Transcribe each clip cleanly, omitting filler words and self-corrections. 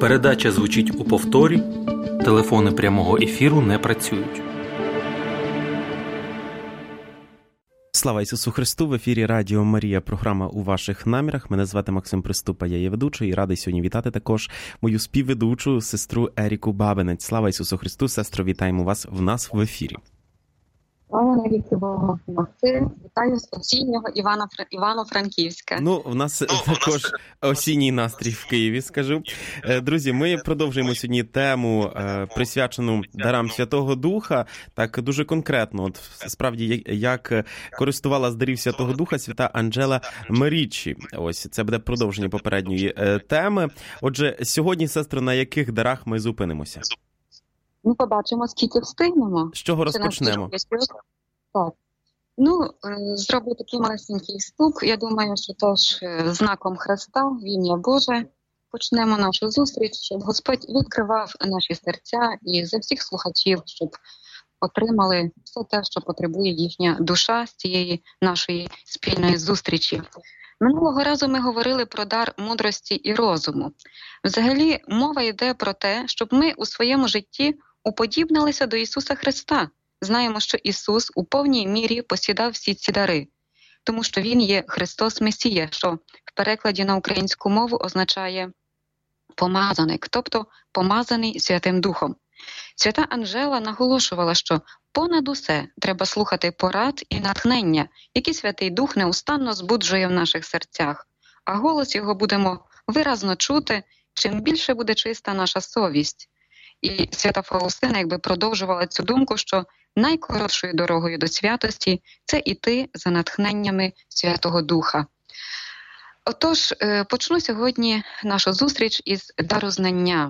Передача звучить у повторі. Телефони прямого ефіру не працюють. Слава Ісусу Христу! В ефірі Радіо Марія, програма «У ваших намірах». Мене звати Максим Приступа, я є ведучий і радий сьогодні вітати також мою співведучу сестру Еріку Бабинець. Слава Ісусу Христу! Сестро, вітаємо вас в нас в ефірі. Слава навіки Богу, Максим. Вітаю з осіннього Івано-Франківська. Ну, в нас також осінній настрій в Києві, скажу. Друзі, ми продовжуємо сьогодні тему, присвячену дарам Святого Духа, так дуже конкретно. От справді, як користувала з дарів Святого Духа свята Анджела Меріччі. Ось, це буде продовження попередньої теми. Отже, сьогодні, сестро, на яких дарах ми зупинимося? Ну, побачимо, скільки встигнемо. З чого розпочнемо? Так. Зроблю такий малесенький вступ. Я думаю, що теж знаком Христа, в ім'я Боже, почнемо нашу зустріч, щоб Господь відкривав наші серця і за всіх слухачів, щоб отримали все те, що потребує їхня душа з цієї нашої спільної зустрічі. Минулого разу ми говорили про дар мудрості і розуму. Взагалі, мова йде про те, щоб ми у своєму житті уподібнилися до Ісуса Христа. Знаємо, що Ісус у повній мірі посідав всі ці дари, тому що Він є Христос Месія, що в перекладі на українську мову означає «помазаник», тобто «помазаний Святим Духом». Свята Анжела наголошувала, що понад усе треба слухати порад і натхнення, які Святий Дух неустанно збуджує в наших серцях, а голос Його будемо виразно чути, чим більше буде чиста наша совість. І свята Фаустина якби продовжувала цю думку, що найкоротшою дорогою до святості – це іти за натхненнями Святого Духа. Отож, почну сьогодні нашу зустріч із дару знання.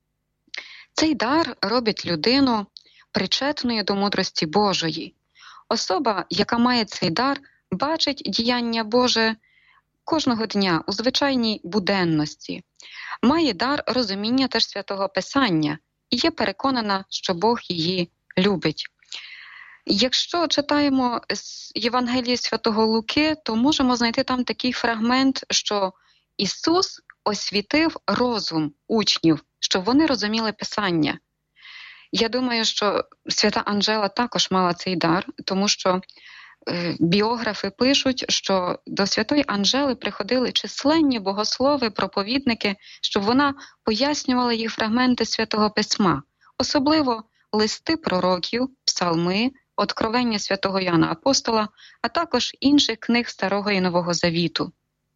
Цей дар робить людину причетною до мудрості Божої. Особа, яка має цей дар, бачить діяння Боже кожного дня у звичайній буденності. Має дар розуміння теж Святого Писання і є переконана, що Бог її любить. Якщо читаємо з Євангелії Святого Луки, то можемо знайти там такий фрагмент, що Ісус освітив розум учнів, щоб вони розуміли Писання. Я думаю, що свята Анжела також мала цей дар, тому що біографи пишуть, що до святої Анжели приходили численні богослови, проповідники, щоб вона пояснювала їх фрагменти Святого Письма, особливо листи пророків, псалми, откровення святого Яна Апостола, а також інших книг Старого і Нового Завіту.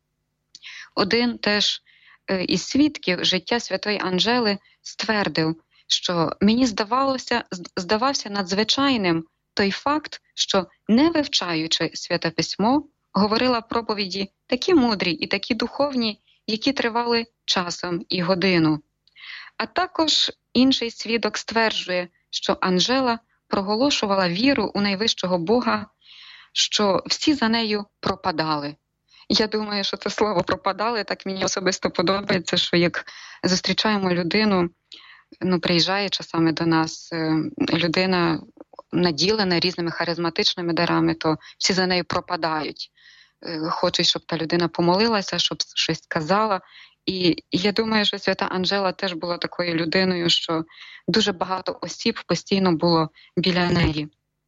Один теж із свідків життя святої Анжели ствердив, що мені здавався надзвичайним той факт, що, не вивчаючи Святе Письмо, говорила проповіді такі мудрі і такі духовні, які тривали часом і годину. А також інший свідок стверджує, що Анжела проголошувала віру у найвищого Бога, що всі за нею пропадали. Я думаю, що це слово «пропадали» так мені особисто подобається, що як зустрічаємо людину, приїжджає часами до нас людина, наділена різними харизматичними дарами, то всі за нею пропадають. Хочуть, щоб та людина помолилася, щоб щось сказала. І я думаю, що свята Анжела теж була такою людиною, що дуже багато осіб постійно було біля неї.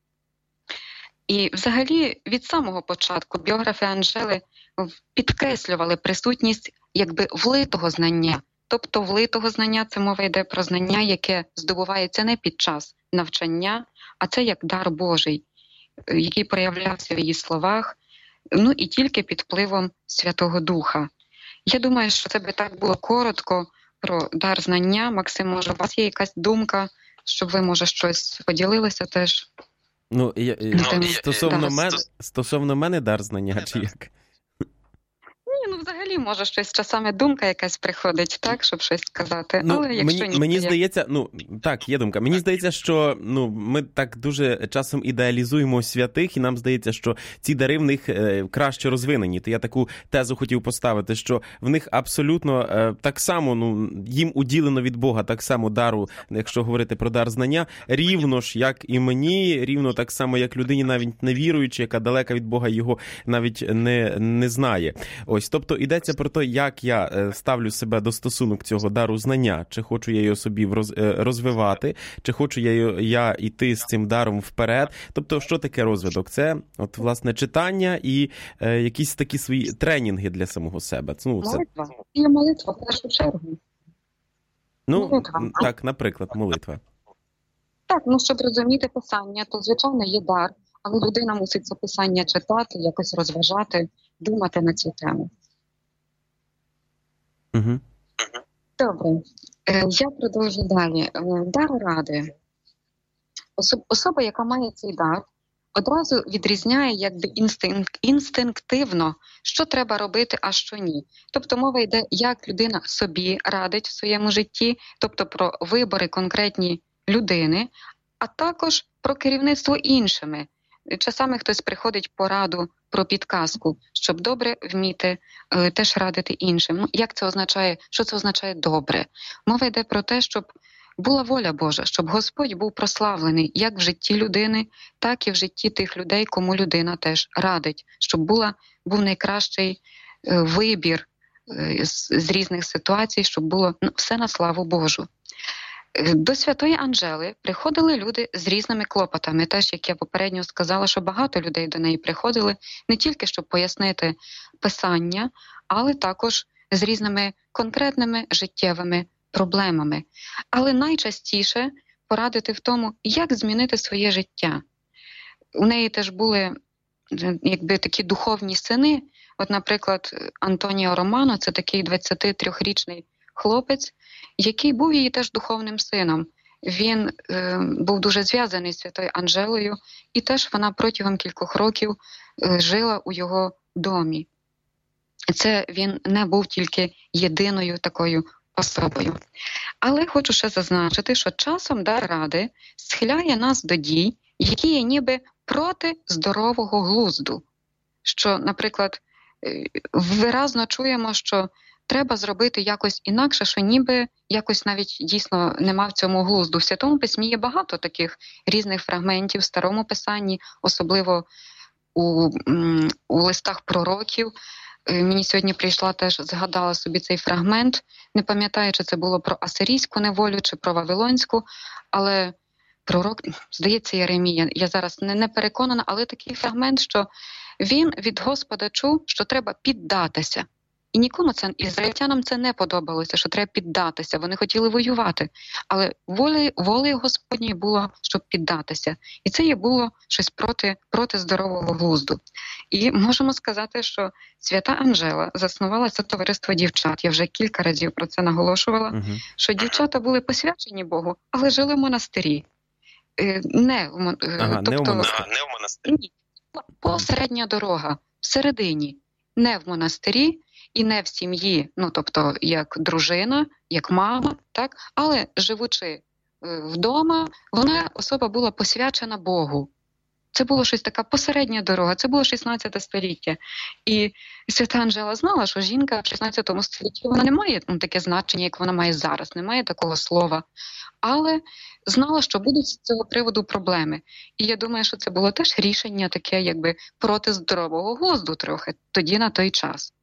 І взагалі від самого початку біографи Анжели підкреслювали присутність якби влитого знання. Тобто влитого знання – це мова йде про знання, яке здобувається не під час навчання, а це як дар Божий, який проявлявся в її словах, і тільки під впливом Святого Духа. Я думаю, що це би так було коротко про дар знання. Максим, може, у вас є якась думка, щоб ви, може, щось поділилися теж? Стосовно мене дар знання, чи як? Взагалі, може, щось часами думка якась приходить, так, щоб щось сказати. Але якщо мені здається, так, є думка. Мені здається, що ми так дуже часом ідеалізуємо святих, і нам здається, що ці дари в них краще розвинені. То я таку тезу хотів поставити, що в них абсолютно так само, їм уділено від Бога так само дару, якщо говорити про дар знання, рівно ж, як і мені, рівно так само, як людині навіть невіруючій, яка далека від Бога його навіть не знає. Ось, тобто йдеться йдеться про те, як я ставлю себе до стосунок цього дару знання, чи хочу я його собі розвивати, чи хочу я йти з цим даром вперед. Тобто, що таке розвиток? Це, от, власне, читання і якісь такі свої тренінги для самого себе. Молитва. Є молитва, в першу чергу. Молитва. Так, наприклад, молитва. Так, щоб розуміти писання, то, звичайно, є дар, але людина мусить це писання читати, якось розважати, думати на цю тему. Угу. Добре. Я продовжу далі. Дар ради. Особа, яка має цей дар, одразу відрізняє якби інстинктивно, що треба робити, а що ні. Тобто мова йде, як людина собі радить в своєму житті, тобто про вибори конкретні людини, а також про керівництво іншими. Часами хтось приходить пораду про підказку, щоб добре вміти теж радити іншим. Як це означає? Що це означає добре? Мова йде про те, щоб була воля Божа, щоб Господь був прославлений як в житті людини, так і в житті тих людей, кому людина теж радить, щоб був найкращий вибір з різних ситуацій, щоб було все на славу Божу. До святої Анжели приходили люди з різними клопотами. Теж, як я попередньо сказала, що багато людей до неї приходили не тільки, щоб пояснити писання, але також з різними конкретними життєвими проблемами. Але найчастіше порадити в тому, як змінити своє життя. У неї теж були якби такі духовні сини. От, наприклад, Антоніо Романо, це такий 23-річний хлопець, який був її теж духовним сином. Він був дуже зв'язаний з святою Анжелою, і теж вона протягом кількох років жила у його домі. Це він не був тільки єдиною такою особою. Але хочу ще зазначити, що часом дар ради схиляє нас до дій, які є ніби проти здорового глузду. Що, наприклад, виразно чуємо, що треба зробити якось інакше, що ніби якось навіть дійсно нема в цьому глузду. В Святому Письмі є багато таких різних фрагментів в Старому Писанні, особливо у листах пророків. Мені сьогодні прийшла теж, згадала собі цей фрагмент, не пам'ятаю, чи це було про асирійську неволю, чи про вавилонську, але пророк, здається, Єремія, я зараз не переконана, але такий фрагмент, що він від Господа чув, що треба піддатися. І нікому ізраїльтянам це не подобалося, що треба піддатися. Вони хотіли воювати. Але волею Господньої було, щоб піддатися. І це є було щось проти здорового глузду. І можемо сказати, що свята Анжела заснувала це товариство дівчат. Я вже кілька разів про це наголошувала, що дівчата були посвячені Богу, але жили в монастирі. Не в монастирі. Ні. Посередня дорога, всередині. Не в монастирі і не в сім'ї, тобто як дружина, як мама, так? Але живучи вдома, особа була посвячена Богу. Це було щось така посередня дорога, це було 16 століття. І свята Анжела знала, що жінка в 16 столітті, вона не має таке значення, як вона має зараз, немає такого слова. Але знала, що будуть з цього приводу проблеми. І я думаю, що це було теж рішення таке, якби проти здорового глузду трохи, тоді на той час.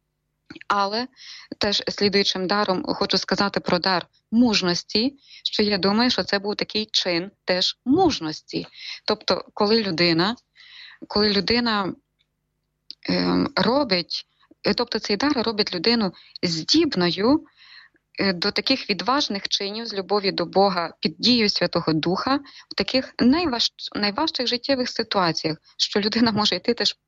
Але теж слідуючим даром хочу сказати про дар мужності, що я думаю, що це був такий чин теж мужності. Тобто, коли людина робить, тобто цей дар робить людину здібною до таких відважних чинів з любові до Бога під дією Святого Духа в таких найважчих життєвих ситуаціях, що людина може йти теж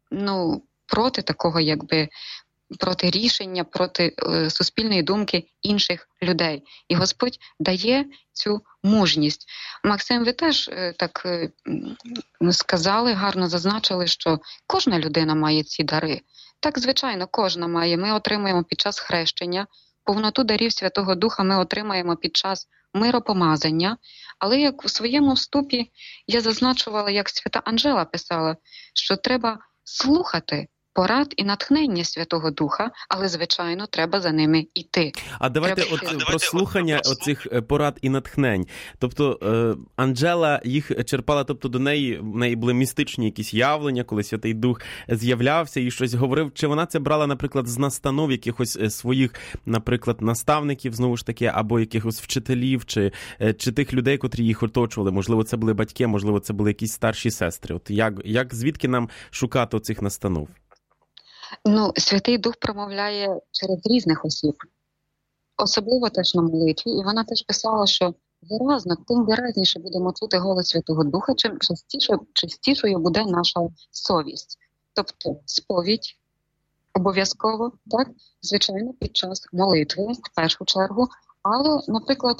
проти такого, якби проти рішення, проти суспільної думки інших людей. І Господь дає цю мужність. Максим, ви теж так сказали, гарно зазначили, що кожна людина має ці дари. Так, звичайно, кожна має. Ми отримуємо під час хрещення, повноту дарів Святого Духа ми отримаємо під час миропомазання. Але як у своєму вступі я зазначувала, як свята Анжела писала, що треба слухати порад і натхнення Святого Духа, але, звичайно, треба за ними йти. А давайте про слухання оцих порад і натхнень. Тобто Анджела їх черпала, тобто в неї були містичні якісь явлення, коли Святий Дух з'являвся і щось говорив. Чи вона це брала, наприклад, з настанов якихось своїх, наприклад, наставників, знову ж таки, або якихось вчителів, чи тих людей, котрі їх оточували? Можливо, це були батьки, можливо, це були якісь старші сестри. От звідки нам шукати оцих настанов? Святий Дух промовляє через різних осіб. Особливо теж на молитві. І вона теж писала, що тим виразніше будемо чути голос Святого Духа, чим частішою буде наша совість. Тобто сповідь обов'язково, так? Звичайно, під час молитви, в першу чергу. Але, наприклад,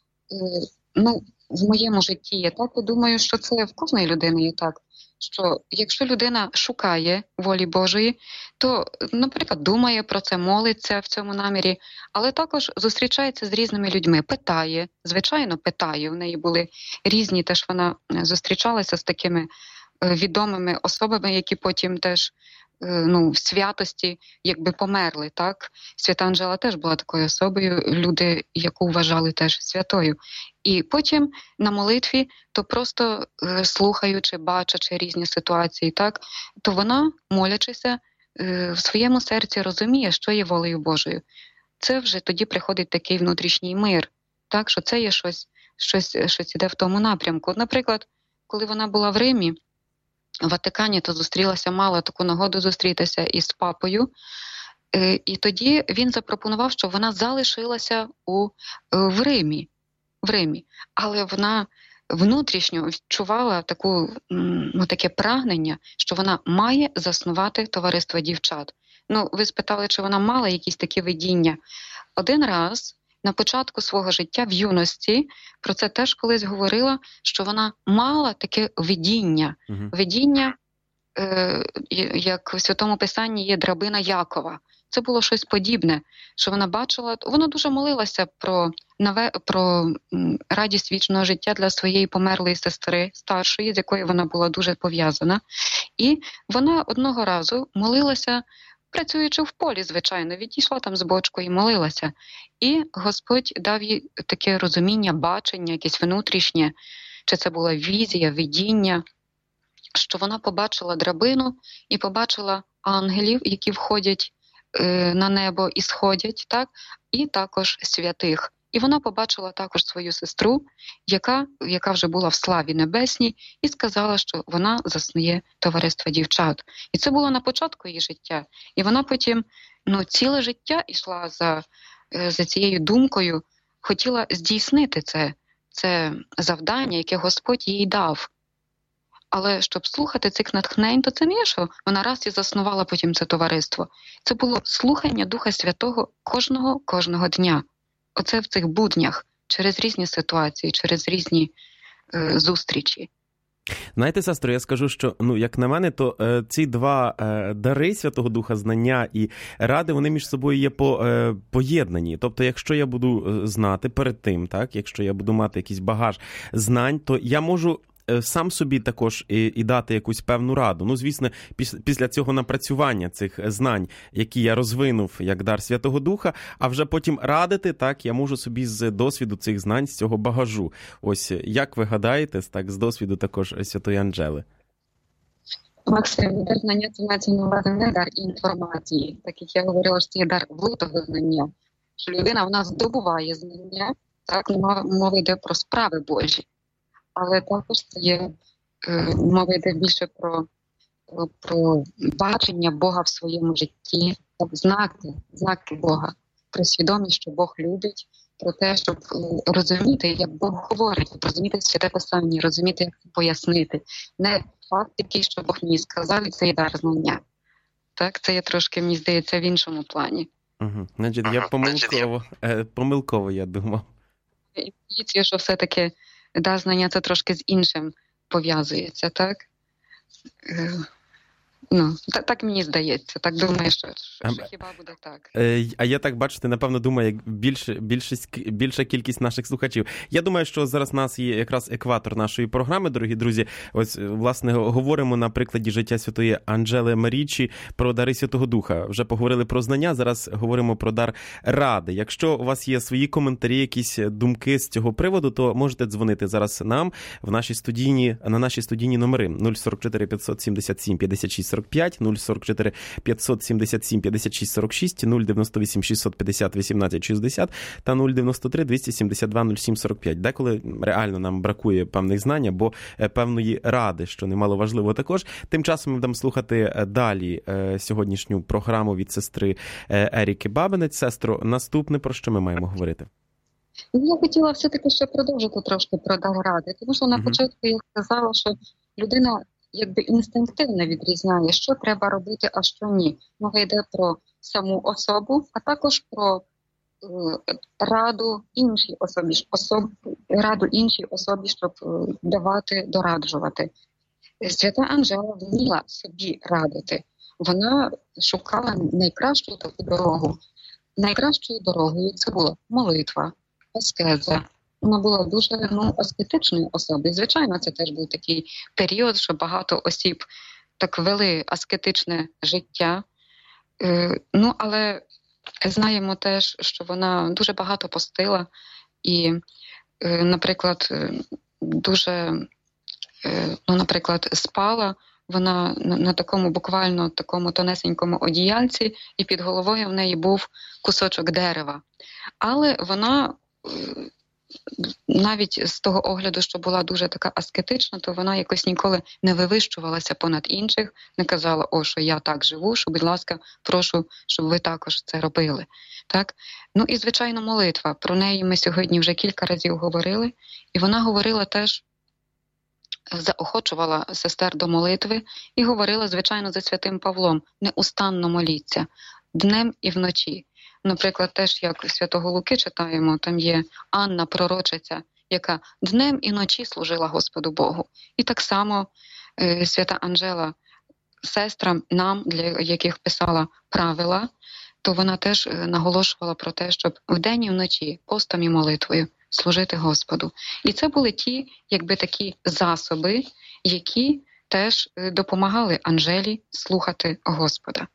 в моєму житті є так, я думаю, що це в кожної людини є так, що якщо людина шукає волі Божої, то, наприклад, думає про це, молиться в цьому намірі, але також зустрічається з різними людьми, питає, звичайно, питає. В неї були різні, теж вона зустрічалася з такими відомими особами, які потім теж в святості якби померли, так? Свята Анджела теж була такою особою, люди, яку вважали теж святою. І потім на молитві, то просто слухаючи, бачачи різні ситуації, так? То вона, молячися, в своєму серці розуміє, що є волею Божою. Це вже тоді приходить такий внутрішній мир, так? Що це є щось іде в тому напрямку. Наприклад, коли вона була в Римі, в Ватикані, то мала таку нагоду зустрітися із папою. І тоді він запропонував, щоб вона залишилася в Римі. Але вона внутрішньо відчувала таке прагнення, що вона має заснувати товариство дівчат. Ви спитали, чи вона мала якісь такі видіння. Один раз на початку свого життя в юності про це теж колись говорила, що вона мала таке видіння. Видіння, як у Святому Писанні є драбина Якова. Це було щось подібне, що вона бачила. Вона дуже молилася про радість вічного життя для своєї померлої сестри старшої, з якою вона була дуже пов'язана. І вона одного разу молилася, працюючи в полі, звичайно, відійшла там з бочкою і молилася. І Господь дав їй таке розуміння, бачення, якесь внутрішнє, чи це була візія, видіння, що вона побачила драбину і побачила ангелів, які входять на небо і сходять, так? І також святих. І вона побачила також свою сестру, яка вже була в славі небесній, і сказала, що вона заснує товариство дівчат. І це було на початку її життя. І вона потім ціле життя йшла за цією думкою, хотіла здійснити це завдання, яке Господь їй дав. Але щоб слухати цих натхнень, то це не що вона раз і заснувала потім це товариство. Це було слухання Духа Святого кожного дня. Оце в цих буднях, через різні ситуації, через різні зустрічі. Знаєте, сестро, я скажу, що, як на мене, то ці два дари Святого Духа, знання і ради, вони між собою є поєднані. Тобто, якщо я буду знати перед тим, так, якщо я буду мати якийсь багаж знань, то я можу сам собі також і дати якусь певну раду. Звісно, після цього напрацювання цих знань, які я розвинув як дар Святого Духа, а вже потім радити, так, я можу собі з досвіду цих знань, з цього багажу. Ось, як ви гадаєте, так, з досвіду також Святої Анджели? Максим, дар знання – це мається на увазі не дар інформації. Так як я говорила, що це є дар влитого знання. Що людина, вона здобуває знання, так, мова йде про справи Божі. Але також це є, мова йде більше про бачення Бога в своєму житті, знаки Бога, про свідомість, що Бог любить, про те, щоб розуміти, як Бог говорить, розуміти Святе Писання, розуміти, як це пояснити. Не факт такий, що Бог мені сказав, і це є дар знання. Так, це є трошки, мені здається, в іншому плані. Значить, я помилково, я думав. Інтуїція, що все-таки дар знання це трошки з іншим пов'язується, так? Ну, так мені здається, так думаю, що хіба буде так. А я так, бачите, напевно, думаю, як більша кількість наших слухачів. Я думаю, що зараз у нас є якраз екватор нашої програми, дорогі друзі. Ось, власне, говоримо на прикладі життя святої Анжели Марічі про дари Святого Духа. Вже поговорили про знання, зараз говоримо про дар ради. Якщо у вас є свої коментарі, якісь думки з цього приводу, то можете дзвонити зараз нам на наші студійні номери 044 577 56 45, 044 577 56 46, 098 650 18 60 та 093 272 07 45. Деколи реально нам бракує певних знань або певної ради, що немало важливо також. Тим часом ми будемо слухати далі сьогоднішню програму від сестри Еріки Бабинець. Сестро, наступне, про що ми маємо говорити? Я хотіла все-таки ще продовжити трошки про дар ради, тому що на початку я сказала, що людина якби інстинктивно відрізняє, що треба робити, а що ні. Мова йде про саму особу, а також про раду іншій особі, щоб давати, дораджувати. Свята Анжела вміла собі радити. Вона шукала найкращу таку дорогу. Найкращою дорогою це була молитва, аскеза. Вона була дуже аскетичною особою. Звичайно, це теж був такий період, що багато осіб так вели аскетичне життя. Але знаємо теж, що вона дуже багато постила і, наприклад, спала вона на такому буквально такому тонесенькому одіяльці, і під головою в неї був кусочок дерева. Але вона навіть з того огляду, що була дуже така аскетична, то вона якось ніколи не вивищувалася понад інших, не казала, що я так живу, що, будь ласка, прошу, щоб ви також це робили. Так? І, звичайно, молитва. Про неї ми сьогодні вже кілька разів говорили, і вона говорила теж, заохочувала сестер до молитви і говорила, звичайно, за святим Павлом: неустанно моліться, днем і вночі. Наприклад, теж як святого Луки читаємо, там є Анна, пророчиця, яка днем і ночі служила Господу Богу. І так само свята Анжела сестрам, нам, для яких писала правила, то вона теж наголошувала про те, щоб вдень і вночі постом і молитвою служити Господу. І це були ті, якби такі засоби, які теж допомагали Анжелі слухати Господа.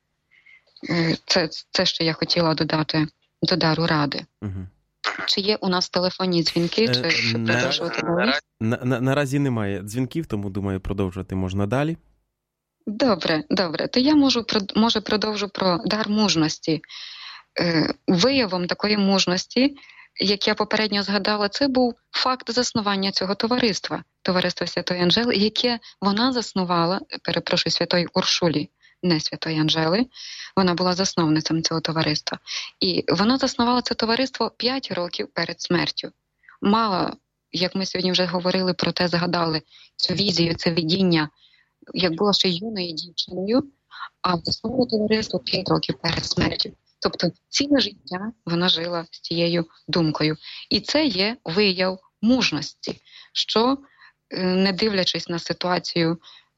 Це що я хотіла додати до дару ради. Угу. Чи є у нас телефонні дзвінки, чи продовжувати далі? Наразі немає дзвінків, тому, думаю, продовжувати можна далі. Добре. То я може продовжу про дар мужності. Виявом такої мужності, як я попередньо згадала, це був факт заснування цього товариства Святої Анжели, яке вона заснувала, Святої Уршулі, не Святої Анжели, вона була засновницем цього товариства. І вона заснувала це товариство 5 років перед смертю. Мала, як ми сьогодні вже говорили про те, згадали цю візію, це видіння, як була ще юною дівчиною, а засновувала товариство 5 років перед смертю. Тобто ціле життя вона жила з цією думкою. І це є вияв мужності, що, не дивлячись на ситуацію,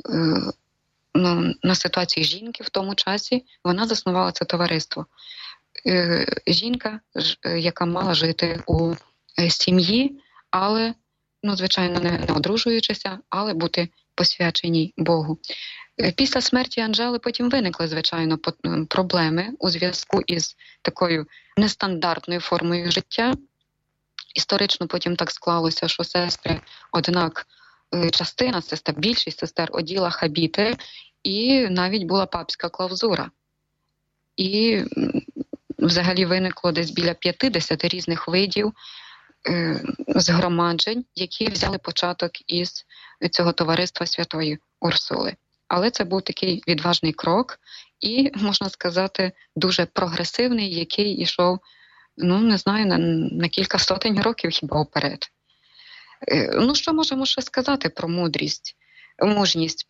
на ситуацію жінки в тому часі, вона заснувала це товариство. Жінка, яка мала жити у сім'ї, але, звичайно, не одружуючися, але бути посвяченій Богу. Після смерті Анжели потім виникли, звичайно, проблеми у зв'язку із такою нестандартною формою життя. Історично потім так склалося, що сестри, однак частина сестер, більшість сестер оділа хабіти, і навіть була папська клаузура. І взагалі виникло десь біля 50 різних видів згромаджень, які взяли початок із цього товариства Святої Урсули. Але це був такий відважний крок і, можна сказати, дуже прогресивний, який ішов, не знаю, на кілька сотень років хіба вперед. Що можемо ще сказати про мужність,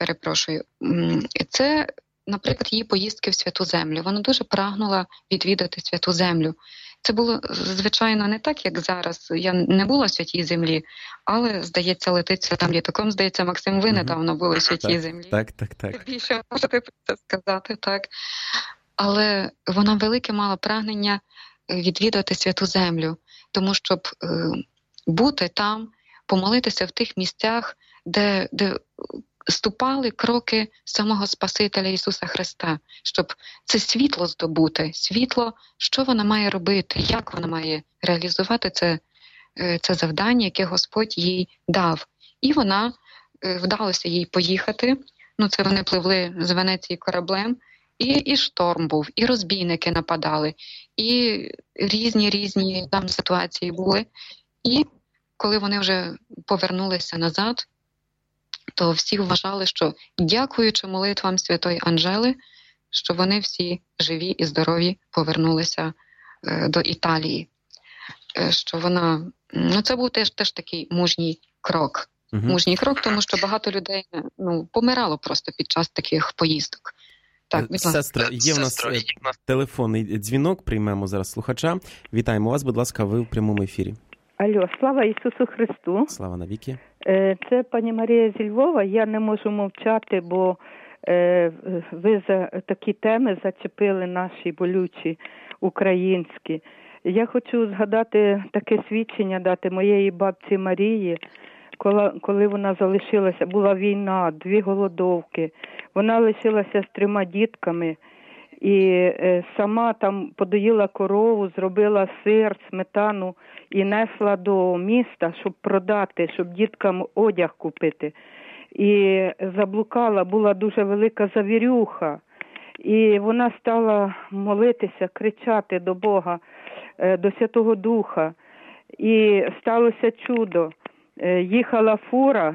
Це, наприклад, її поїздки в Святу Землю. Вона дуже прагнула відвідати Святу Землю. Це було, звичайно, не так, як зараз. Я не була в Святій Землі, але, здається, летить святим літаком. Здається, Максим, ви недавно були в Святій Землі. Так. Більше можете про це сказати, так. Але вона велике мала прагнення відвідати Святу Землю, тому щоб бути там, помолитися в тих місцях, де ступали кроки самого Спасителя Ісуса Христа, щоб це світло здобути, світло, що вона має робити, як вона має реалізувати це завдання, яке Господь їй дав. І вона, вдалося їй поїхати, це вони пливли з Венеції кораблем, і шторм був, і розбійники нападали, і різні там ситуації були. І коли вони вже повернулися назад, то всі вважали, що дякуючи молитвам Святої Анжели, що вони всі живі і здорові повернулися до Італії. Що вона, це був теж такий мужній крок. Мужній крок, тому що багато людей помирало просто під час таких поїздок. Так, сестра, є в нас телефонний дзвінок, приймемо зараз слухача. Вітаємо вас, будь ласка, ви в прямому ефірі. Алло, слава Ісусу Христу. Слава навіки. Це пані Марія зі Львова. Я не можу мовчати, бо ви за такі теми зачепили наші болючі українські. Я хочу згадати таке свідчення дати моєї бабці Марії, коли вона залишилася, була війна, 2 голодовки. Вона лишилася з 3 дітками і сама там подоїла корову, зробила сир, сметану і несла до міста, щоб продати, щоб діткам одяг купити. І заблукала, була дуже велика завірюха. І вона стала молитися, кричати до Бога, до Святого Духа. І сталося чудо. Їхала фура,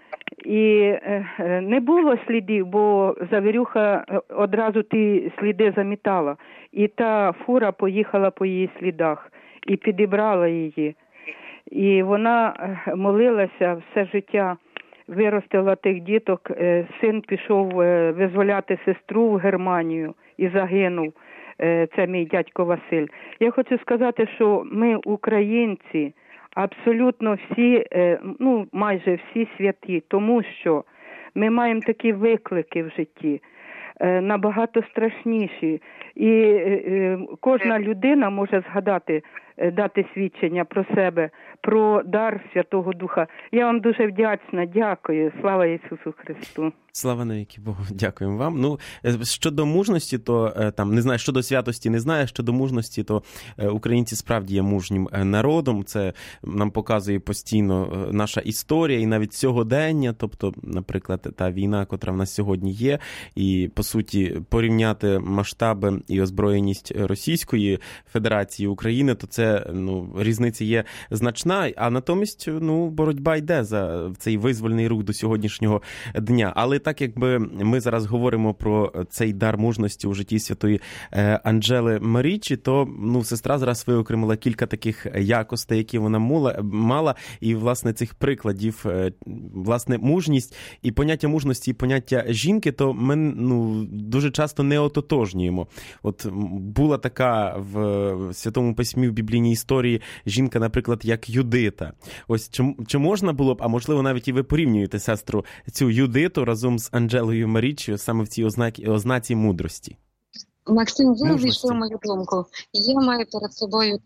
і не було слідів, бо завірюха одразу ті сліди замітала. І та фура поїхала по її слідах і підібрала її. І вона молилася все життя, виростила тих діток. Син пішов визволяти сестру в Германію і загинув. Це мій дядько Василь. Я хочу сказати, що ми, українці, абсолютно всі, майже всі святі, тому що ми маємо такі виклики в житті, набагато страшніші. І кожна людина може згадати, дати свідчення про себе, про дар Святого Духа. Я вам дуже вдячна, дякую. Слава Ісусу Христу. Слава навіки Богу, дякуємо вам. Щодо мужності, то не знаю, щодо святості не знаю, щодо мужності, то українці справді є мужнім народом. Це нам показує постійно наша історія і навіть сьогодення, тобто, наприклад, та війна, котра в нас сьогодні є, і, по суті, порівняти масштаби і озброєність Російської Федерації України, то це, різниця є значна, а натомість, боротьба йде за цей визвольний рух до сьогоднішнього дня. Але так, якби ми зараз говоримо про цей дар мужності у житті святої Анжели Марічі, то, сестра зараз виокремила кілька таких якостей, які вона мала, і, власне, цих прикладів, власне, мужність і поняття мужності, і поняття жінки, то ми, дуже часто не ототожнюємо. От була така в Святому Письмі, в біблійній історії жінка, наприклад, як Юдита. Ось чи можна було б, а можливо навіть і ви порівнюєте, сестру, цю Юдиту разом з Анжелою Маріччю саме в цій ознаці мудрості? Максим, ви увійшли мою думку. Я маю перед собою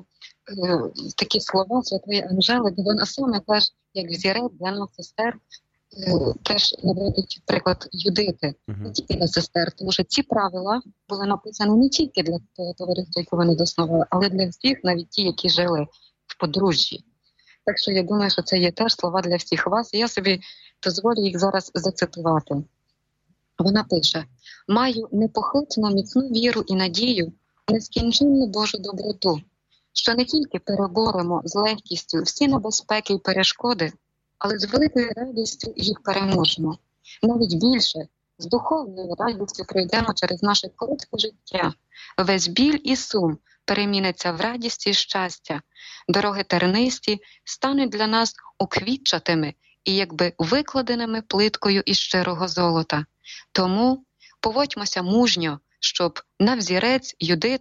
такі слова Святої Анжели, де вона саме теж, як взірець для нас сестер, теж наводить приклад Юдити, не тільки для сестер, тому що ці правила були написані не тільки для того товариства, яке вони заснували, але для всіх, навіть ті, які жили в подружжі. Так що я думаю, що це є теж слова для всіх вас, і я собі дозволю їх зараз зацитувати. Вона пише: «Маю непохитну міцну віру і надію в нескінченну Божу доброту, що не тільки переборемо з легкістю всі небезпеки і перешкоди, але з великою радістю їх переможемо. Навіть більше, з духовною радістю пройдемо через наше коротке життя. Весь біль і сум переміниться в радість і щастя. Дороги тернисті стануть для нас уквітчатими і якби викладеними плиткою із щирого золота. Тому поводьмося мужньо, щоб на взірець Юдити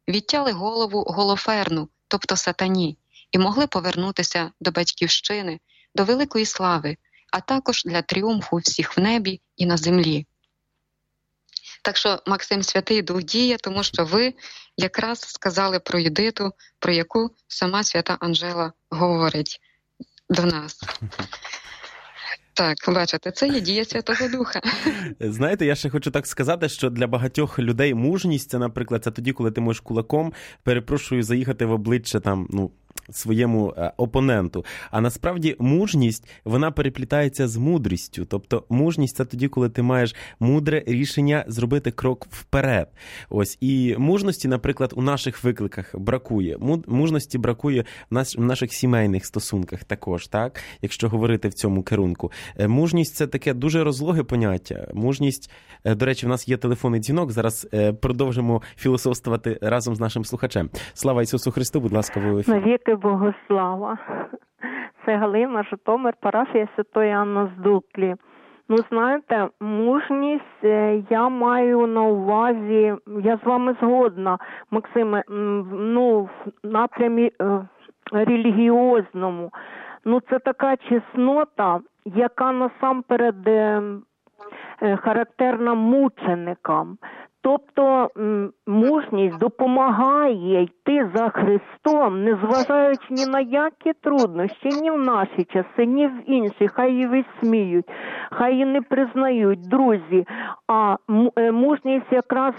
відтяли голову Голоферну, тобто сатані, і могли повернутися до батьківщини, до великої слави, а також для тріумфу всіх в небі і на землі. Так що, Максим, Святий Дух діє, тому що ви якраз сказали про Юдиту, про яку сама свята Анжела говорить до нас. Так, бачите, це є дія Святого Духа. Знаєте, я ще хочу так сказати, що для багатьох людей мужність, це, наприклад, це тоді, коли ти можеш кулаком, перепрошую, заїхати в обличчя там, своєму опоненту. А насправді мужність, вона переплітається з мудрістю. Тобто мужність – це тоді, коли ти маєш мудре рішення зробити крок вперед. Ось. І мужності, наприклад, у наших викликах бракує. Мужності бракує в наших сімейних стосунках також, так? Якщо говорити в цьому керунку. Мужність – це таке дуже розлоге поняття. Мужність, до речі, в нас є телефонний дзвінок. Зараз продовжимо філософствувати разом з нашим слухачем. Слава Ісусу Христу, будь ласка, ви в ефірі. Навіки Богослава. Це Галина, Житомир, парафія Святої Анни з Дуклі. Знаєте, мужність я маю на увазі, я з вами згодна, Максиме, в напрямі релігіозному. Це така чеснота, яка насамперед характерна мученикам. Тобто мужність допомагає йти за Христом, незважаючи ні на які труднощі, ні в наші часи, ні в інші. Хай її висміють, хай її не признають, друзі. А мужність якраз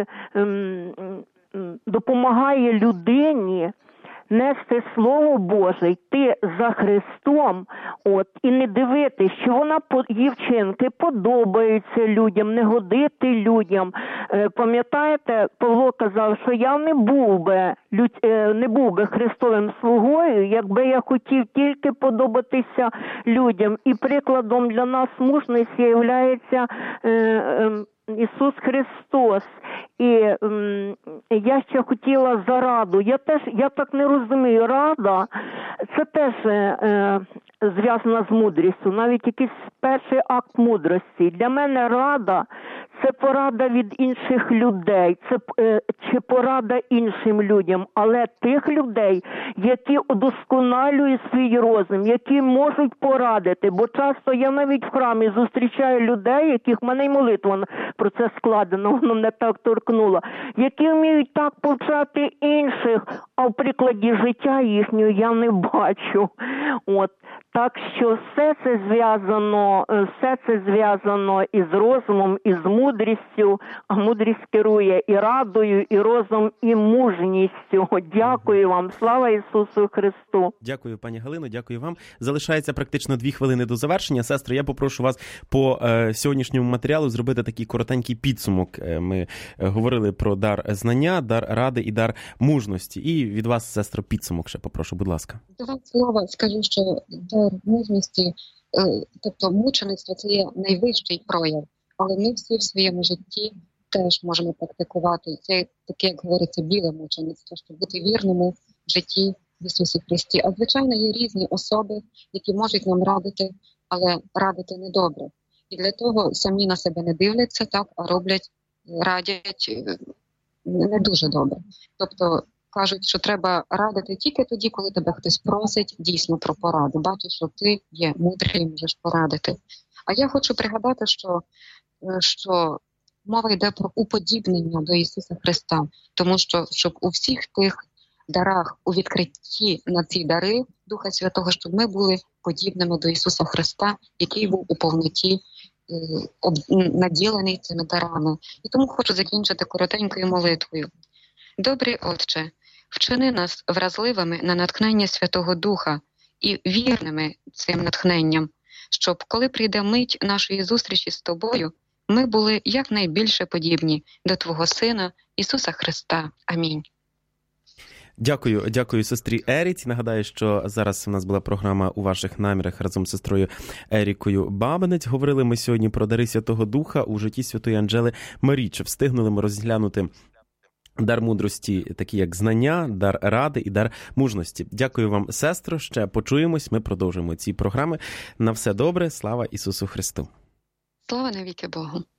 допомагає людині нести Слово Боже, йти за Христом, і не дивитися, що вона, її вчинки подобаються людям, не годити людям. Пам'ятаєте, Павло казав, що я не був би Христовим слугою, якби я хотів тільки подобатися людям. І прикладом для нас мужності є Ісус Христос. І я ще хотіла за раду. Я так не розумію, рада це теж зв'язана з мудрістю, навіть якийсь перший акт мудрості. Для мене рада це порада від інших людей, це чи порада іншим людям, але тих людей, які удосконалюють свій розум, які можуть порадити. Бо часто я навіть в храмі зустрічаю людей, яких в мене й молитва про це складена, воно мене так торкнуло, які вміють так повчати інших, а в прикладі життя їхнього я не бачу. Так що все це зв'язано із розумом, із мудрістю, а мудрість керує і радою, і розум, і мужністю. Дякую вам. Слава Ісусу Христу. Дякую, пані Галино, дякую вам. Залишається практично 2 хвилини до завершення. Сестро, я попрошу вас по сьогоднішньому матеріалу зробити такий коротенький підсумок. Ми говорили про дар знання, дар ради і дар мужності. І від вас, сестро, підсумок ще попрошу, будь ласка. Два слова скажу, що дар мужності, тобто мучеництво, це є найвищий прояв, але ми всі в своєму житті теж можемо практикувати. Це таке, як говориться, біле мучеництво, щоб бути вірному в житті в Ісусі Христі. А звичайно, є різні особи, які можуть нам радити, але радити недобре. І для того самі на себе не дивляться, так, а радять не дуже добре. Тобто кажуть, що треба радити тільки тоді, коли тебе хтось просить дійсно про пораду. Бачиш, що ти є мудрий і можеш порадити. А я хочу пригадати, що мова йде про уподібнення до Ісуса Христа. Тому що, щоб у всіх тих дарах, у відкритті на ці дари Духа Святого, щоб ми були подібними до Ісуса Христа, який був у повноті наділений цими дарами. І тому хочу закінчити коротенькою молитвою. Добрий Отче, вчини нас вразливими на натхнення Святого Духа і вірними цим натхненням, щоб, коли прийде мить нашої зустрічі з Тобою, ми були якнайбільше подібні до Твого Сина Ісуса Христа. Амінь. Дякую сестрі Еріці. Нагадаю, що зараз у нас була програма «У ваших намірах» разом з сестрою Ерікою Бабинець. Говорили ми сьогодні про дари Святого Духа у житті Святої Анжели Марії. Чи встигнули ми розглянути дар мудрості, такі як знання, дар ради і дар мужності. Дякую вам, сестро. Ще почуємось. Ми продовжуємо ці програми. На все добре. Слава Ісусу Христу. Слава навіки Богу.